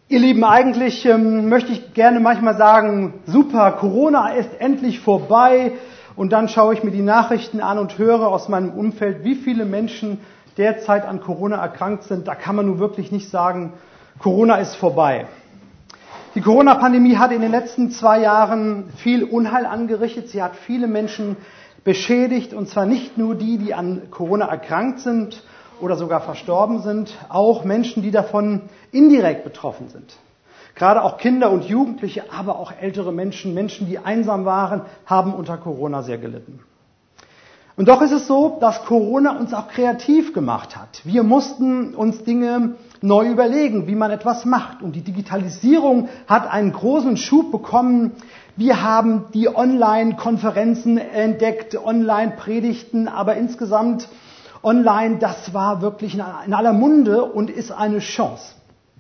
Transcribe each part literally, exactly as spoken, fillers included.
Ihr Lieben, eigentlich ähm, möchte ich gerne manchmal sagen, super, Corona ist endlich vorbei. Und dann schaue ich mir die Nachrichten an und höre aus meinem Umfeld, wie viele Menschen derzeit an Corona erkrankt sind. Da kann man nun wirklich nicht sagen, Corona ist vorbei. Die Corona-Pandemie hat in den letzten zwei Jahren viel Unheil angerichtet. Sie hat viele Menschen beschädigt, und zwar nicht nur die, die an Corona erkrankt sind oder sogar verstorben sind, auch Menschen, die davon indirekt betroffen sind. Gerade auch Kinder und Jugendliche, aber auch ältere Menschen, Menschen, die einsam waren, haben unter Corona sehr gelitten. Und doch ist es so, dass Corona uns auch kreativ gemacht hat. Wir mussten uns Dinge neu überlegen, wie man etwas macht. Und die Digitalisierung hat einen großen Schub bekommen. Wir haben die Online-Konferenzen entdeckt, Online-Predigten, aber insgesamt online, das war wirklich in aller Munde und ist eine Chance.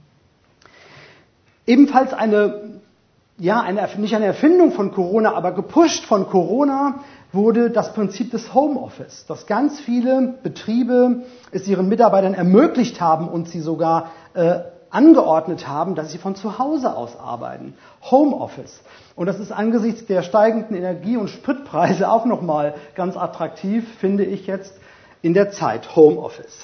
Ebenfalls eine, ja, eine, nicht eine Erfindung von Corona, aber gepusht von Corona wurde das Prinzip des Homeoffice, dass ganz viele Betriebe es ihren Mitarbeitern ermöglicht haben und sie sogar äh, angeordnet haben, dass sie von zu Hause aus arbeiten. Homeoffice. Und das ist angesichts der steigenden Energie- und Spritpreise auch nochmal ganz attraktiv, finde ich jetzt in der Zeit. Homeoffice.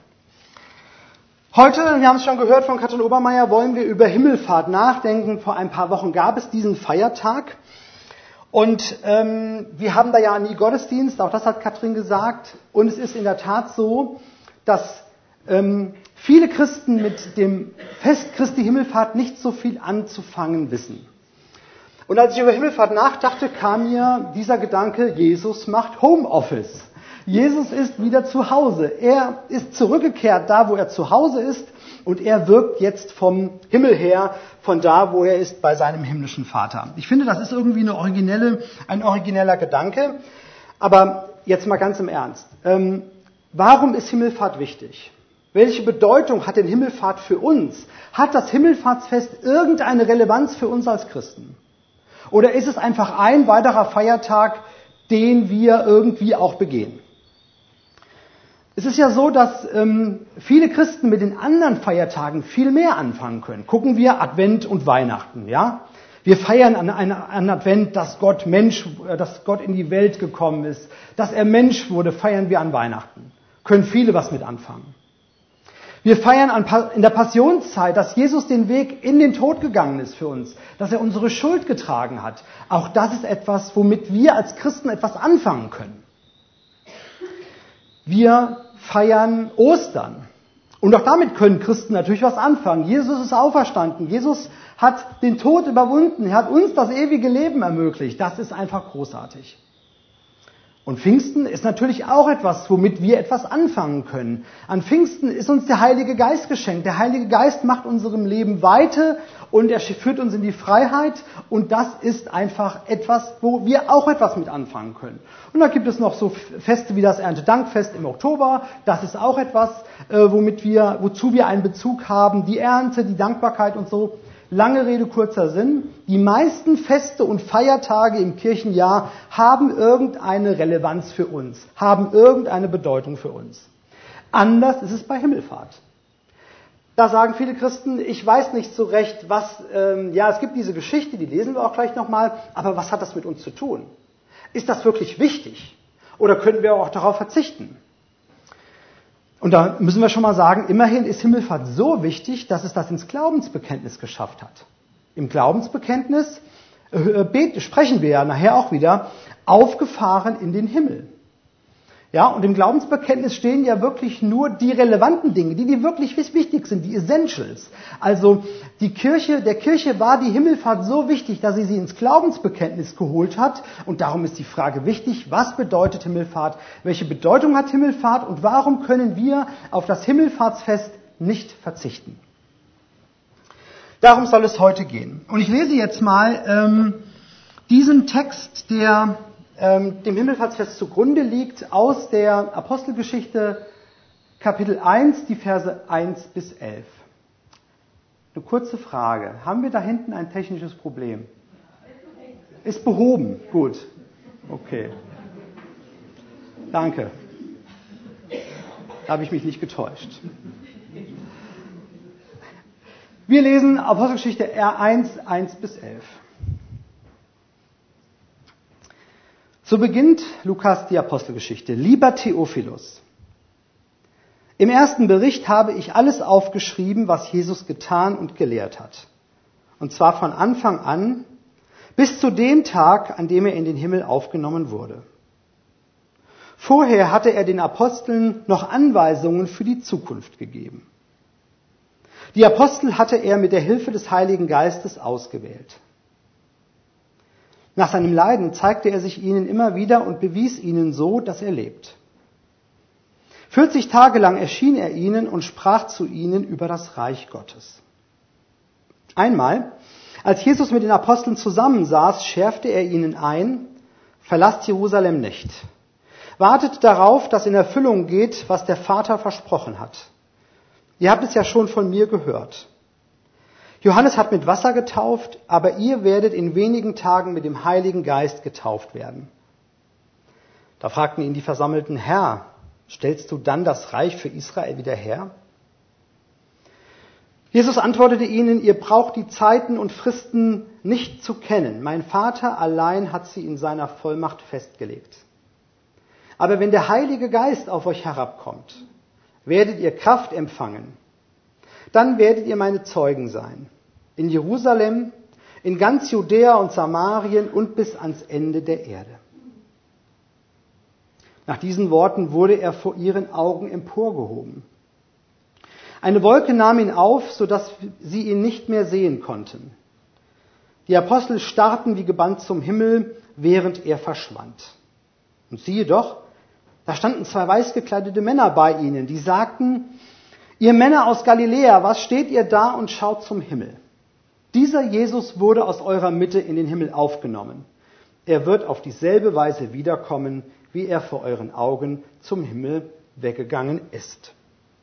Heute, wir haben es schon gehört von Katrin Obermeier, wollen wir über Himmelfahrt nachdenken. Vor ein paar Wochen gab es diesen Feiertag. Und ähm, wir haben da ja nie Gottesdienst, auch das hat Katrin gesagt. Und es ist in der Tat so, dass ähm, viele Christen mit dem Fest Christi Himmelfahrt nicht so viel anzufangen wissen. Und als ich über Himmelfahrt nachdachte, kam mir dieser Gedanke, Jesus macht Homeoffice. Jesus ist wieder zu Hause. Er ist zurückgekehrt da, wo er zu Hause ist. Und er wirkt jetzt vom Himmel her, von da, wo er ist, bei seinem himmlischen Vater. Ich finde, das ist irgendwie eine originelle, ein origineller Gedanke. Aber jetzt mal ganz im Ernst. Ähm, warum ist Himmelfahrt wichtig? Welche Bedeutung hat denn Himmelfahrt für uns? Hat das Himmelfahrtsfest irgendeine Relevanz für uns als Christen? Oder ist es einfach ein weiterer Feiertag, den wir irgendwie auch begehen? Es ist ja so, dass ähm, viele Christen mit den anderen Feiertagen viel mehr anfangen können. Gucken wir Advent und Weihnachten, ja? Wir feiern an, an, an Advent, dass Gott Mensch, äh, dass Gott in die Welt gekommen ist, dass er Mensch wurde, feiern wir an Weihnachten. Können viele was mit anfangen. Wir feiern an, in der Passionszeit, dass Jesus den Weg in den Tod gegangen ist für uns, dass er unsere Schuld getragen hat. Auch das ist etwas, womit wir als Christen etwas anfangen können. Wir feiern Ostern. Und auch damit können Christen natürlich was anfangen. Jesus ist auferstanden. Jesus hat den Tod überwunden. Er hat uns das ewige Leben ermöglicht. Das ist einfach großartig. Und Pfingsten ist natürlich auch etwas, womit wir etwas anfangen können. An Pfingsten ist uns der Heilige Geist geschenkt. Der Heilige Geist macht unserem Leben Weite und er führt uns in die Freiheit. Und das ist einfach etwas, wo wir auch etwas mit anfangen können. Und da gibt es noch so Feste wie das Erntedankfest im Oktober. Das ist auch etwas, womit wir, wozu wir einen Bezug haben. Die Ernte, die Dankbarkeit und so. Lange Rede, kurzer Sinn. Die meisten Feste und Feiertage im Kirchenjahr haben irgendeine Relevanz für uns, haben irgendeine Bedeutung für uns. Anders ist es bei Himmelfahrt. Da sagen viele Christen, ich weiß nicht so recht, was, ähm, ja, es gibt diese Geschichte, die lesen wir auch gleich nochmal, aber was hat das mit uns zu tun? Ist das wirklich wichtig? Oder können wir auch darauf verzichten? Und da müssen wir schon mal sagen, immerhin ist Himmelfahrt so wichtig, dass es das ins Glaubensbekenntnis geschafft hat. Im Glaubensbekenntnis äh, beten, sprechen wir ja nachher auch wieder, aufgefahren in den Himmel. Ja, und im Glaubensbekenntnis stehen ja wirklich nur die relevanten Dinge, die, die wirklich wichtig sind, die Essentials. Also die Kirche, der Kirche war die Himmelfahrt so wichtig, dass sie sie ins Glaubensbekenntnis geholt hat. Und darum ist die Frage wichtig, was bedeutet Himmelfahrt? Welche Bedeutung hat Himmelfahrt? Und warum können wir auf das Himmelfahrtsfest nicht verzichten? Darum soll es heute gehen. Und ich lese jetzt mal ähm, diesen Text, der dem Himmelfahrtsfest zugrunde liegt, aus der Apostelgeschichte Kapitel eins, die Verse eins bis elf. Eine kurze Frage. Haben wir da hinten ein technisches Problem? Ist behoben. Gut. Okay. Danke. Da habe ich mich nicht getäuscht. Wir lesen Apostelgeschichte R eins, eins bis elf. So beginnt Lukas die Apostelgeschichte. Lieber Theophilus, im ersten Bericht habe ich alles aufgeschrieben, was Jesus getan und gelehrt hat. Und zwar von Anfang an bis zu dem Tag, an dem er in den Himmel aufgenommen wurde. Vorher hatte er den Aposteln noch Anweisungen für die Zukunft gegeben. Die Apostel hatte er mit der Hilfe des Heiligen Geistes ausgewählt. Nach seinem Leiden zeigte er sich ihnen immer wieder und bewies ihnen so, dass er lebt. vierzig Tage lang erschien er ihnen und sprach zu ihnen über das Reich Gottes. Einmal, als Jesus mit den Aposteln zusammensaß, schärfte er ihnen ein, verlasst Jerusalem nicht. Wartet darauf, dass in Erfüllung geht, was der Vater versprochen hat. Ihr habt es ja schon von mir gehört. Johannes hat mit Wasser getauft, aber ihr werdet in wenigen Tagen mit dem Heiligen Geist getauft werden. Da fragten ihn die Versammelten, Herr, stellst du dann das Reich für Israel wieder her? Jesus antwortete ihnen, ihr braucht die Zeiten und Fristen nicht zu kennen. Mein Vater allein hat sie in seiner Vollmacht festgelegt. Aber wenn der Heilige Geist auf euch herabkommt, werdet ihr Kraft empfangen. Dann werdet ihr meine Zeugen sein. In Jerusalem, in ganz Judäa und Samarien und bis ans Ende der Erde. Nach diesen Worten wurde er vor ihren Augen emporgehoben. Eine Wolke nahm ihn auf, sodass sie ihn nicht mehr sehen konnten. Die Apostel starrten wie gebannt zum Himmel, während er verschwand. Und siehe doch, da standen zwei weiß gekleidete Männer bei ihnen, die sagten, ihr Männer aus Galiläa, was steht ihr da und schaut zum Himmel? Dieser Jesus wurde aus eurer Mitte in den Himmel aufgenommen. Er wird auf dieselbe Weise wiederkommen, wie er vor euren Augen zum Himmel weggegangen ist.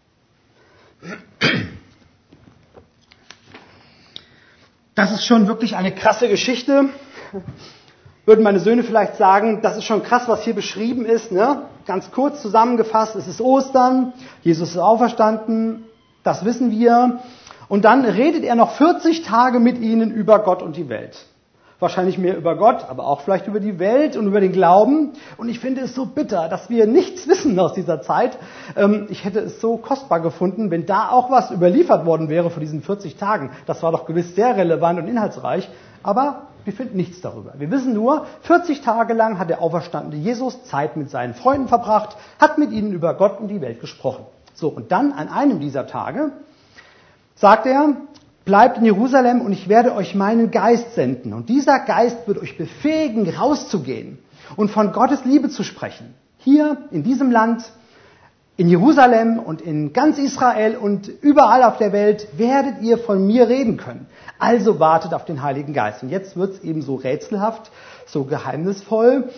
Das ist schon wirklich eine krasse Geschichte. Würden meine Söhne vielleicht sagen, das ist schon krass, was hier beschrieben ist. Ne? Ganz kurz zusammengefasst, es ist Ostern, Jesus ist auferstanden, das wissen wir. Und dann redet er noch vierzig Tage mit ihnen über Gott und die Welt. Wahrscheinlich mehr über Gott, aber auch vielleicht über die Welt und über den Glauben. Und ich finde es so bitter, dass wir nichts wissen aus dieser Zeit. Ich hätte es so kostbar gefunden, wenn da auch was überliefert worden wäre vor diesen vierzig Tagen. Das war doch gewiss sehr relevant und inhaltsreich. Aber wir finden nichts darüber. Wir wissen nur, vierzig Tage lang hat der auferstandene Jesus Zeit mit seinen Freunden verbracht, hat mit ihnen über Gott und die Welt gesprochen. So, und dann an einem dieser Tage sagt er, bleibt in Jerusalem und ich werde euch meinen Geist senden. Und dieser Geist wird euch befähigen, rauszugehen und von Gottes Liebe zu sprechen. Hier in diesem Land, in Jerusalem und in ganz Israel und überall auf der Welt werdet ihr von mir reden können. Also wartet auf den Heiligen Geist. Und jetzt wird es eben so rätselhaft, so geheimnisvoll.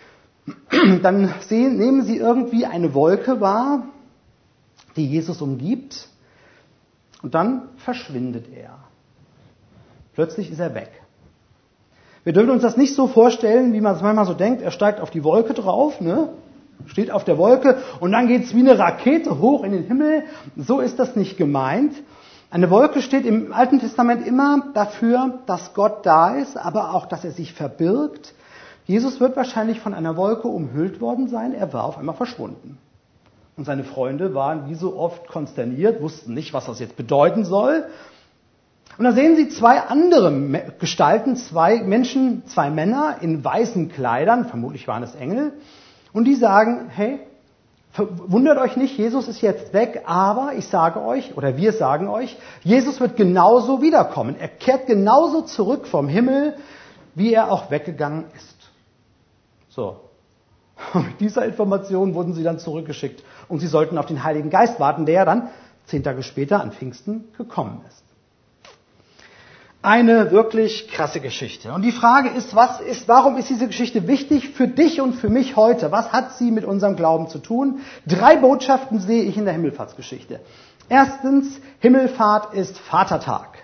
Dann sehen, nehmen sie irgendwie eine Wolke wahr, die Jesus umgibt. Und dann verschwindet er. Plötzlich ist er weg. Wir dürfen uns das nicht so vorstellen, wie man es manchmal so denkt. Er steigt auf die Wolke drauf, ne? Steht auf der Wolke und dann geht es wie eine Rakete hoch in den Himmel. So ist das nicht gemeint. Eine Wolke steht im Alten Testament immer dafür, dass Gott da ist, aber auch, dass er sich verbirgt. Jesus wird wahrscheinlich von einer Wolke umhüllt worden sein. Er war auf einmal verschwunden. Und seine Freunde waren wie so oft konsterniert, wussten nicht, was das jetzt bedeuten soll. Und da sehen sie zwei andere Gestalten, zwei Menschen, zwei Männer in weißen Kleidern, vermutlich waren es Engel. Und die sagen, hey, wundert euch nicht, Jesus ist jetzt weg, aber ich sage euch, oder wir sagen euch, Jesus wird genauso wiederkommen. Er kehrt genauso zurück vom Himmel, wie er auch weggegangen ist. So. Und mit dieser Information wurden sie dann zurückgeschickt und sie sollten auf den Heiligen Geist warten, der ja dann zehn Tage später an Pfingsten gekommen ist. Eine wirklich krasse Geschichte. Und die Frage ist, was ist, warum ist diese Geschichte wichtig für dich und für mich heute? Was hat sie mit unserem Glauben zu tun? Drei Botschaften sehe ich in der Himmelfahrtsgeschichte. Erstens, Himmelfahrt ist Vatertag.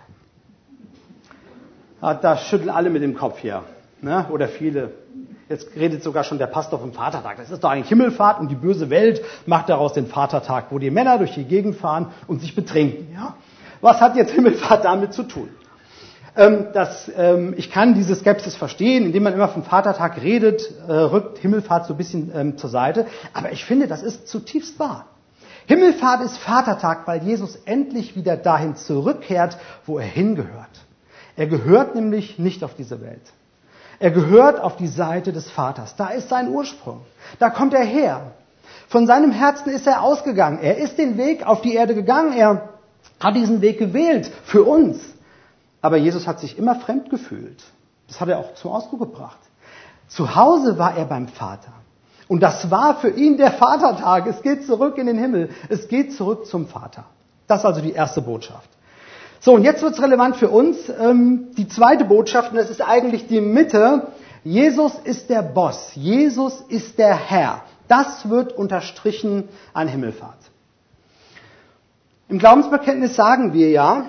Da schütteln alle mit dem Kopf hier, ne? Oder viele. Jetzt redet sogar schon der Pastor vom Vatertag. Das ist doch eigentlich Himmelfahrt und die böse Welt macht daraus den Vatertag, wo die Männer durch die Gegend fahren und sich betrinken. Ja? was hat jetzt Himmelfahrt damit zu tun? Ähm, das, ähm, ich kann diese Skepsis verstehen, indem man immer vom Vatertag redet, äh, rückt Himmelfahrt so ein bisschen ähm, zur Seite. Aber ich finde, das ist zutiefst wahr. Himmelfahrt ist Vatertag, weil Jesus endlich wieder dahin zurückkehrt, wo er hingehört. Er gehört nämlich nicht auf diese Welt. Er gehört auf die Seite des Vaters. Da ist sein Ursprung. Da kommt er her. Von seinem Herzen ist er ausgegangen. Er ist den Weg auf die Erde gegangen. Er hat diesen Weg gewählt für uns. Aber Jesus hat sich immer fremd gefühlt. Das hat er auch zum Ausdruck gebracht. Zu Hause war er beim Vater. Und das war für ihn der Vatertag. Es geht zurück in den Himmel. Es geht zurück zum Vater. Das ist also die erste Botschaft. So, und jetzt wird es relevant für uns. Ähm, die zweite Botschaft, und das ist eigentlich die Mitte. Jesus ist der Boss. Jesus ist der Herr. Das wird unterstrichen an Himmelfahrt. Im Glaubensbekenntnis sagen wir ja,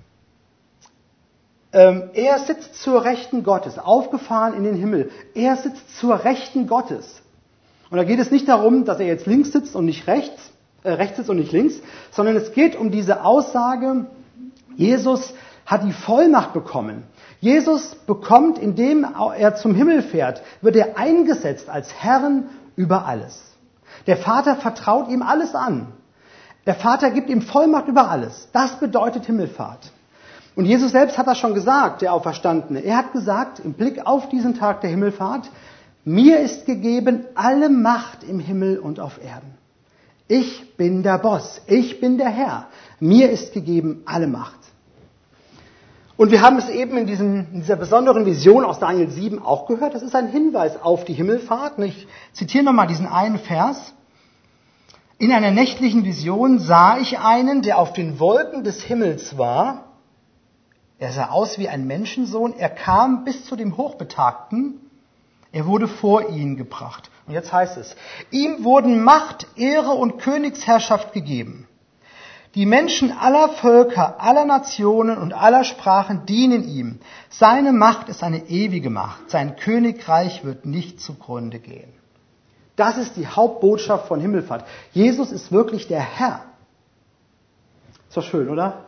ähm, er sitzt zur Rechten Gottes, aufgefahren in den Himmel. Er sitzt zur Rechten Gottes. Und da geht es nicht darum, dass er jetzt links sitzt und nicht rechts, äh, rechts sitzt und nicht links, sondern es geht um diese Aussage, Jesus hat die Vollmacht bekommen. Jesus bekommt, indem er zum Himmel fährt, wird er eingesetzt als Herrn über alles. Der Vater vertraut ihm alles an. Der Vater gibt ihm Vollmacht über alles. Das bedeutet Himmelfahrt. Und Jesus selbst hat das schon gesagt, der Auferstandene. Er hat gesagt, im Blick auf diesen Tag der Himmelfahrt, mir ist gegeben alle Macht im Himmel und auf Erden. Ich bin der Boss, ich bin der Herr. Mir ist gegeben alle Macht. Und wir haben es eben in, diesem, in dieser besonderen Vision aus Daniel sieben auch gehört. Das ist ein Hinweis auf die Himmelfahrt. Ich zitiere nochmal diesen einen Vers. In einer nächtlichen Vision sah ich einen, der auf den Wolken des Himmels war. Er sah aus wie ein Menschensohn. Er kam bis zu dem Hochbetagten. Er wurde vor ihn gebracht. Und jetzt heißt es, ihm wurden Macht, Ehre und Königsherrschaft gegeben. Die Menschen aller Völker, aller Nationen und aller Sprachen dienen ihm. Seine Macht ist eine ewige Macht. Sein Königreich wird nicht zugrunde gehen. Das ist die Hauptbotschaft von Himmelfahrt. Jesus ist wirklich der Herr. Ist doch schön, oder?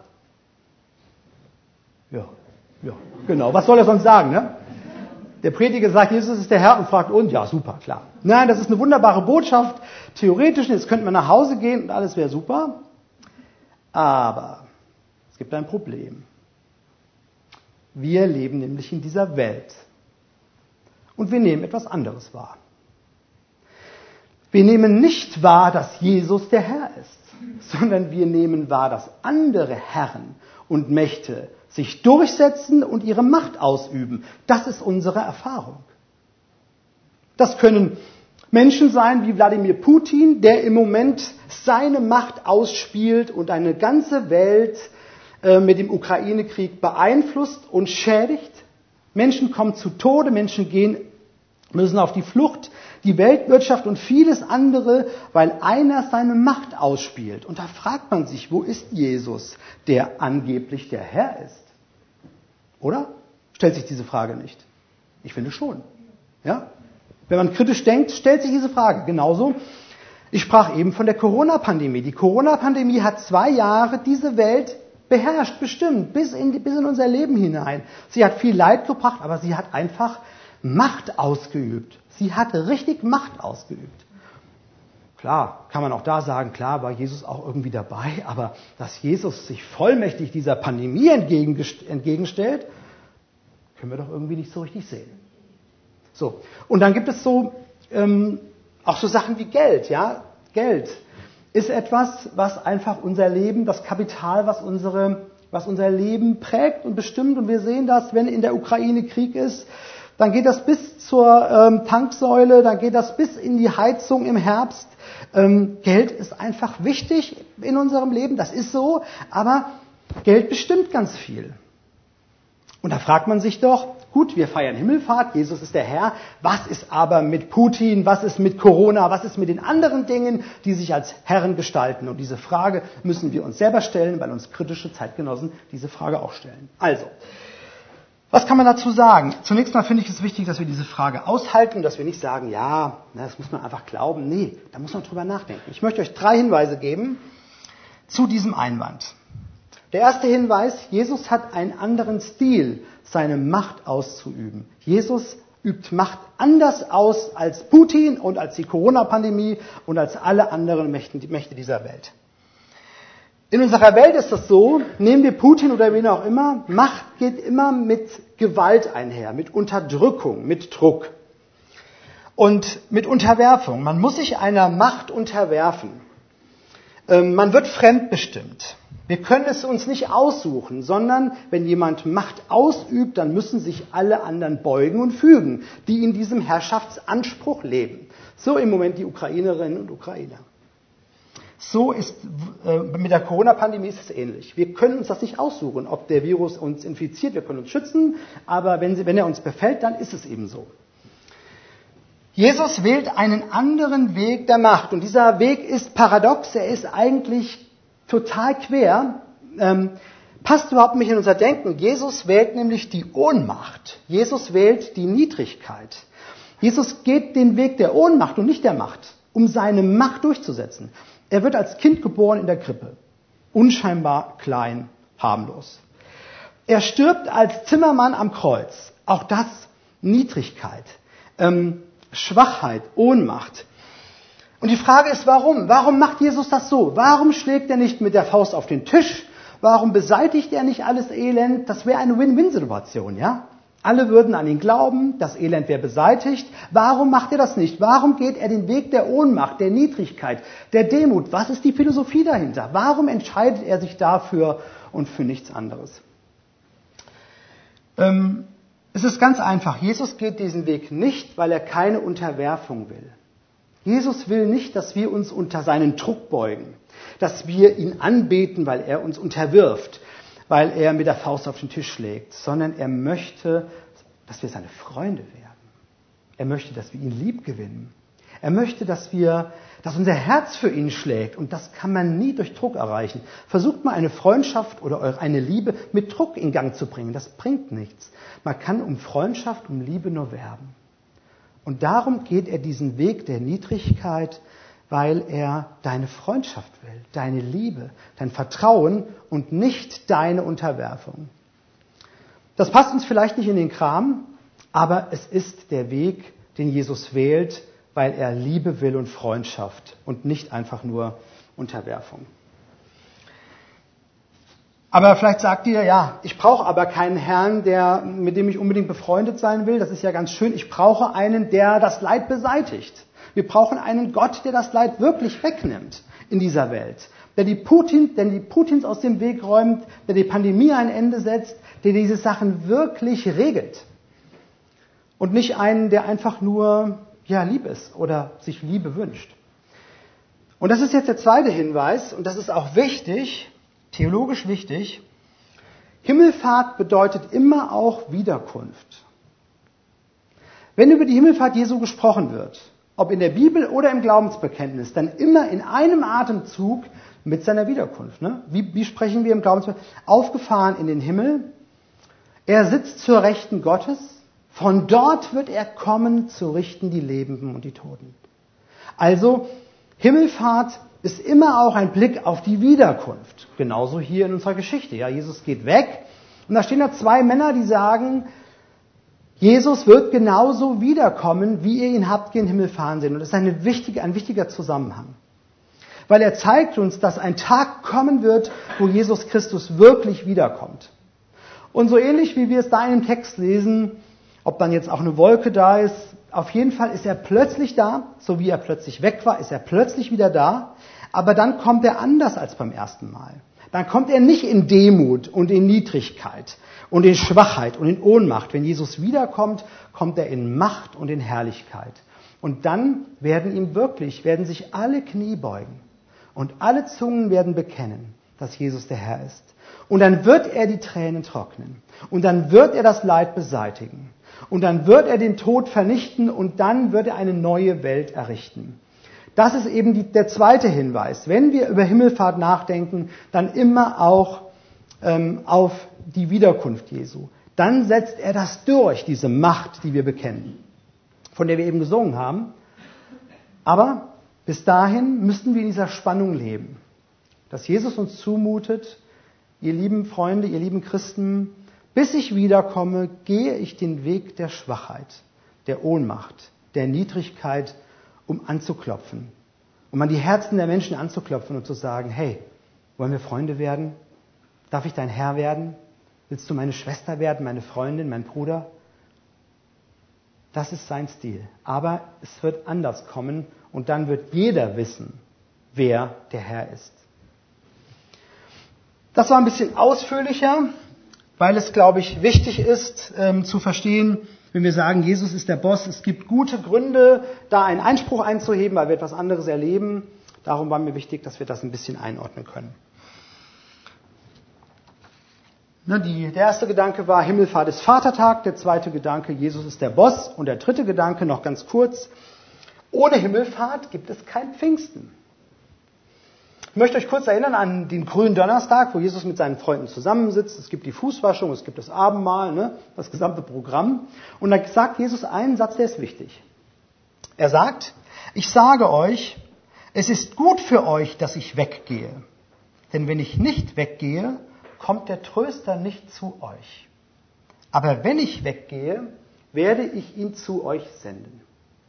Ja, ja, genau. Was soll er sonst sagen, ne? Der Prediger sagt, Jesus ist der Herr und fragt uns, ja, super, klar. Nein, das ist eine wunderbare Botschaft. Theoretisch, jetzt könnten wir nach Hause gehen und alles wäre super. Aber es gibt ein Problem. Wir leben nämlich in dieser Welt. Und wir nehmen etwas anderes wahr. Wir nehmen nicht wahr, dass Jesus der Herr ist, sondern wir nehmen wahr, dass andere Herren und Mächte sich durchsetzen und ihre Macht ausüben. Das ist unsere Erfahrung. Das können Menschen sein wie Wladimir Putin, der im Moment seine Macht ausspielt und eine ganze Welt äh, mit dem Ukraine-Krieg beeinflusst und schädigt. Menschen kommen zu Tode, Menschen gehen, müssen auf die Flucht, die Weltwirtschaft und vieles andere, weil einer seine Macht ausspielt. Und da fragt man sich, wo ist Jesus, der angeblich der Herr ist? Oder? Stellt sich diese Frage nicht? Ich finde schon. Ja? Wenn man kritisch denkt, stellt sich diese Frage. Genauso, ich sprach eben von der Corona-Pandemie. Die Corona-Pandemie hat zwei Jahre diese Welt beherrscht, bestimmt, bis in, bis in unser Leben hinein. Sie hat viel Leid gebracht, aber sie hat einfach Macht ausgeübt. Sie hat richtig Macht ausgeübt. Klar, kann man auch da sagen, klar war Jesus auch irgendwie dabei, aber dass Jesus sich vollmächtig dieser Pandemie entgegenstellt, können wir doch irgendwie nicht so richtig sehen. So, und dann gibt es so ähm, auch so Sachen wie Geld, ja, Geld ist etwas, was einfach unser Leben, das Kapital, was unsere, was unser Leben prägt und bestimmt. Und wir sehen das, wenn in der Ukraine Krieg ist, dann geht das bis zur ähm, Tanksäule, dann geht das bis in die Heizung im Herbst. Ähm, Geld ist einfach wichtig in unserem Leben, das ist so, aber Geld bestimmt ganz viel. Und da fragt man sich doch, gut, wir feiern Himmelfahrt, Jesus ist der Herr, was ist aber mit Putin, was ist mit Corona, was ist mit den anderen Dingen, die sich als Herren gestalten? Und diese Frage müssen wir uns selber stellen, weil uns kritische Zeitgenossen diese Frage auch stellen. Also, was kann man dazu sagen? Zunächst mal finde ich es wichtig, dass wir diese Frage aushalten, dass wir nicht sagen, ja, das muss man einfach glauben. Nee, da muss man drüber nachdenken. Ich möchte euch drei Hinweise geben zu diesem Einwand. Der erste Hinweis, Jesus hat einen anderen Stil, seine Macht auszuüben. Jesus übt Macht anders aus als Putin und als die Corona-Pandemie und als alle anderen Mächte dieser Welt. In unserer Welt ist das so, nehmen wir Putin oder wen auch immer, Macht geht immer mit Gewalt einher, mit Unterdrückung, mit Druck und mit Unterwerfung. Man muss sich einer Macht unterwerfen. Ähm, man wird fremdbestimmt. Wir können es uns nicht aussuchen, sondern wenn jemand Macht ausübt, dann müssen sich alle anderen beugen und fügen, die in diesem Herrschaftsanspruch leben. So im Moment die Ukrainerinnen und Ukrainer. So ist äh, mit der Corona-Pandemie ist es ähnlich. Wir können uns das nicht aussuchen, ob der Virus uns infiziert. Wir können uns schützen, aber wenn, sie, wenn er uns befällt, dann ist es eben so. Jesus wählt einen anderen Weg der Macht und dieser Weg ist paradox. Er ist eigentlich total quer, ähm, passt überhaupt nicht in unser Denken. Jesus wählt nämlich die Ohnmacht. Jesus wählt die Niedrigkeit. Jesus geht den Weg der Ohnmacht und nicht der Macht, um seine Macht durchzusetzen. Er wird als Kind geboren in der Krippe. Unscheinbar, klein, harmlos. Er stirbt als Zimmermann am Kreuz. Auch das Niedrigkeit, ähm, Schwachheit, Ohnmacht. Und die Frage ist, warum? Warum macht Jesus das so? Warum schlägt er nicht mit der Faust auf den Tisch? Warum beseitigt er nicht alles Elend? Das wäre eine Win-Win-Situation, ja? Alle würden an ihn glauben, das Elend wäre beseitigt. Warum macht er das nicht? Warum geht er den Weg der Ohnmacht, der Niedrigkeit, der Demut? Was ist die Philosophie dahinter? Warum entscheidet er sich dafür und für nichts anderes? Ähm, es ist ganz einfach. Jesus geht diesen Weg nicht, weil er keine Unterwerfung will. Jesus will nicht, dass wir uns unter seinen Druck beugen, dass wir ihn anbeten, weil er uns unterwirft, weil er mit der Faust auf den Tisch schlägt, sondern er möchte, dass wir seine Freunde werden. Er möchte, dass wir ihn lieb gewinnen. Er möchte, dass wir, dass unser Herz für ihn schlägt und das kann man nie durch Druck erreichen. Versucht mal eine Freundschaft oder eine Liebe mit Druck in Gang zu bringen, das bringt nichts. Man kann um Freundschaft, um Liebe nur werben. Und darum geht er diesen Weg der Niedrigkeit, weil er deine Freundschaft will, deine Liebe, dein Vertrauen und nicht deine Unterwerfung. Das passt uns vielleicht nicht in den Kram, aber es ist der Weg, den Jesus wählt, weil er Liebe will und Freundschaft und nicht einfach nur Unterwerfung. Aber vielleicht sagt ihr, ja, ich brauche aber keinen Herrn, der, mit dem ich unbedingt befreundet sein will. Das ist ja ganz schön. Ich brauche einen, der das Leid beseitigt. Wir brauchen einen Gott, der das Leid wirklich wegnimmt in dieser Welt. Der die, Putin, der die Putins aus dem Weg räumt, der die Pandemie ein Ende setzt, der diese Sachen wirklich regelt. Und nicht einen, der einfach nur ja, lieb ist oder sich Liebe wünscht. Und das ist jetzt der zweite Hinweis, und das ist auch wichtig, theologisch wichtig. Himmelfahrt bedeutet immer auch Wiederkunft. Wenn über die Himmelfahrt Jesu gesprochen wird, ob in der Bibel oder im Glaubensbekenntnis, dann immer in einem Atemzug mit seiner Wiederkunft. Ne? Wie, wie sprechen wir im Glaubensbekenntnis? Aufgefahren in den Himmel. Er sitzt zur Rechten Gottes. Von dort wird er kommen, zu richten die Lebenden und die Toten. Also, Himmelfahrt ist immer auch ein Blick auf die Wiederkunft. Genauso hier in unserer Geschichte. Ja, Jesus geht weg. Und da stehen da zwei Männer, die sagen, Jesus wird genauso wiederkommen, wie ihr ihn habt gen Himmel fahren sehen. Und das ist eine wichtige, ein wichtiger Zusammenhang. Weil er zeigt uns, dass ein Tag kommen wird, wo Jesus Christus wirklich wiederkommt. Und so ähnlich wie wir es da in dem Text lesen, ob dann jetzt auch eine Wolke da ist, auf jeden Fall ist er plötzlich da, so wie er plötzlich weg war, ist er plötzlich wieder da. Aber dann kommt er anders als beim ersten Mal. Dann kommt er nicht in Demut und in Niedrigkeit und in Schwachheit und in Ohnmacht. Wenn Jesus wiederkommt, kommt er in Macht und in Herrlichkeit. Und dann werden ihm wirklich, werden sich alle Knie beugen und alle Zungen werden bekennen, dass Jesus der Herr ist. Und dann wird er die Tränen trocknen und dann wird er das Leid beseitigen und dann wird er den Tod vernichten und dann wird er eine neue Welt errichten. Das ist eben die, der zweite Hinweis. Wenn wir über Himmelfahrt nachdenken, dann immer auch ähm, auf die Wiederkunft Jesu. Dann setzt er das durch, diese Macht, die wir bekennen, von der wir eben gesungen haben. Aber bis dahin müssen wir in dieser Spannung leben, dass Jesus uns zumutet, ihr lieben Freunde, ihr lieben Christen, bis ich wiederkomme, gehe ich den Weg der Schwachheit, der Ohnmacht, der Niedrigkeit, um anzuklopfen, um an die Herzen der Menschen anzuklopfen und zu sagen, hey, wollen wir Freunde werden? Darf ich dein Herr werden? Willst du meine Schwester werden, meine Freundin, mein Bruder? Das ist sein Stil. Aber es wird anders kommen und dann wird jeder wissen, wer der Herr ist. Das war ein bisschen ausführlicher, weil es, glaube ich, wichtig ist ähm, zu verstehen, wenn wir sagen, Jesus ist der Boss, es gibt gute Gründe, da einen Einspruch einzuheben, weil wir etwas anderes erleben. Darum war mir wichtig, dass wir das ein bisschen einordnen können. Ne, die, der erste Gedanke war, Himmelfahrt ist Vatertag. Der zweite Gedanke, Jesus ist der Boss. Und der dritte Gedanke, noch ganz kurz, ohne Himmelfahrt gibt es kein Pfingsten. Ich möchte euch kurz erinnern an den grünen Donnerstag, wo Jesus mit seinen Freunden zusammensitzt. Es gibt die Fußwaschung, es gibt das Abendmahl, ne, das gesamte Programm. Und da sagt Jesus einen Satz, der ist wichtig. Er sagt, ich sage euch, es ist gut für euch, dass ich weggehe. Denn wenn ich nicht weggehe, kommt der Tröster nicht zu euch. Aber wenn ich weggehe, werde ich ihn zu euch senden.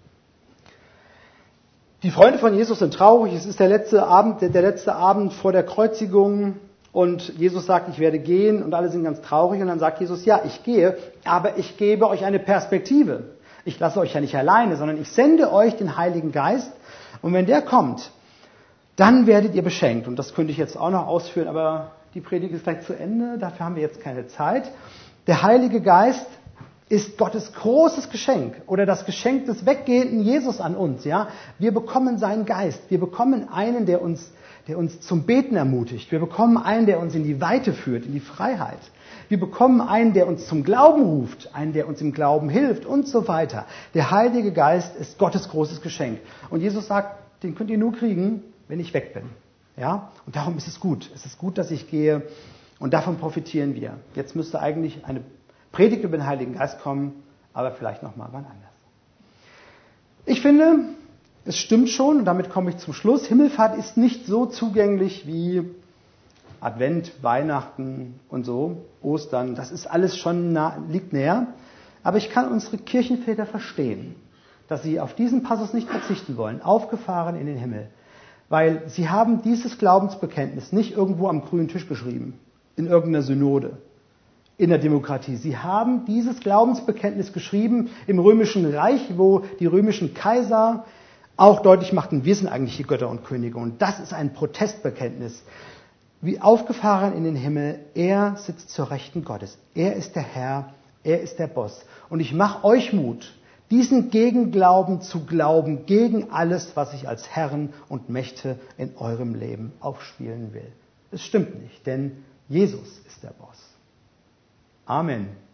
Die Freunde von Jesus sind traurig. Es ist der letzte Abend, der letzte Abend vor der Kreuzigung. Und Jesus sagt, ich werde gehen. Und alle sind ganz traurig. Und dann sagt Jesus, ja, ich gehe, aber ich gebe euch eine Perspektive. Ich lasse euch ja nicht alleine, sondern ich sende euch den Heiligen Geist. Und wenn der kommt, dann werdet ihr beschenkt. Und das könnte ich jetzt auch noch ausführen, aber die Predigt ist gleich zu Ende, dafür haben wir jetzt keine Zeit. Der Heilige Geist ist Gottes großes Geschenk oder das Geschenk des weggehenden Jesus an uns. Ja? Wir bekommen seinen Geist, wir bekommen einen, der uns, der uns zum Beten ermutigt. Wir bekommen einen, der uns in die Weite führt, in die Freiheit. Wir bekommen einen, der uns zum Glauben ruft, einen, der uns im Glauben hilft und so weiter. Der Heilige Geist ist Gottes großes Geschenk. Und Jesus sagt, den könnt ihr nur kriegen, wenn ich weg bin. Ja? Und darum ist es gut. Es ist gut, dass ich gehe und davon profitieren wir. Jetzt müsste eigentlich eine Predigt über den Heiligen Geist kommen, aber vielleicht nochmal wann anders. Ich finde, es stimmt schon und damit komme ich zum Schluss. Himmelfahrt ist nicht so zugänglich wie Advent, Weihnachten und so, Ostern. Das ist alles schon nah, liegt näher. Aber ich kann unsere Kirchenväter verstehen, dass sie auf diesen Passus nicht verzichten wollen. Aufgefahren in den Himmel. Weil sie haben dieses Glaubensbekenntnis nicht irgendwo am grünen Tisch geschrieben, in irgendeiner Synode, in der Demokratie. Sie haben dieses Glaubensbekenntnis geschrieben im Römischen Reich, wo die römischen Kaiser auch deutlich machten, wir sind eigentlich die Götter und Könige. Und das ist ein Protestbekenntnis. Wie aufgefahren in den Himmel, er sitzt zur Rechten Gottes. Er ist der Herr, er ist der Boss. Und ich mache euch Mut, diesen Gegenglauben zu glauben, gegen alles, was ich als Herren und Mächte in eurem Leben aufspielen will. Es stimmt nicht, denn Jesus ist der Boss. Amen.